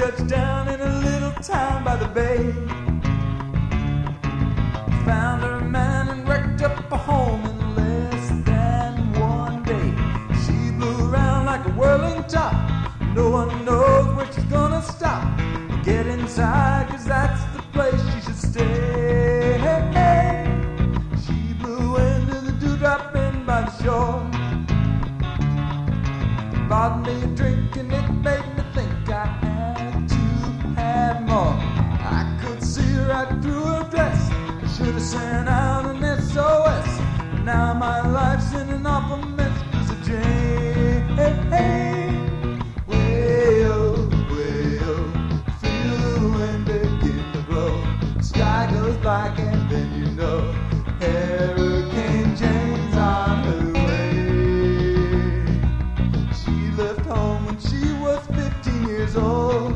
touched down in a little town by the bay. Found her man and wrecked up a home in less than one day. She blew around like a whirling top. No one knows where she's gonna stop. Get inside, 'cause that's the place she should stay. She blew into the dewdrop inn by the shore. Bought me a drink and it made me think I had to have more. I could see right through her dress. I should have sent out an SOS. Now my life's in an awful mess 'cause of Jane. Way oh, feel the wind begin to blow. Sky goes black and then you know Hurricane Jane's on her way. She left home when she was 15 years old.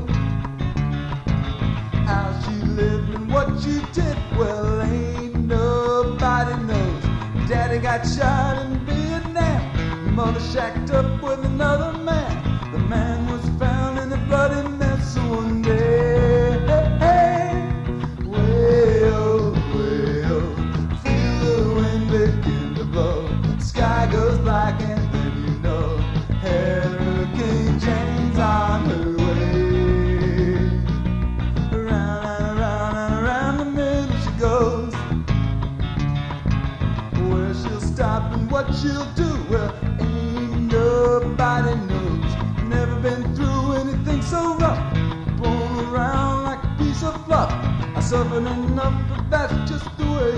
How she lived and what she did, well, ain't nobody knows. Daddy got shot in Vietnam. Mother shacked up with another man. The man was found in a bloody mess one day. Way oh, feel the wind begin to blow. Sky goes black and then you know Hurricane Jane's on her way. Around and around and around the middle she goes. Where she'll stop and what she'll do, well, ain't nobody knows. Never been through anything so rough. Blown around like a piece of fluff. I suffered enough, but that's just the way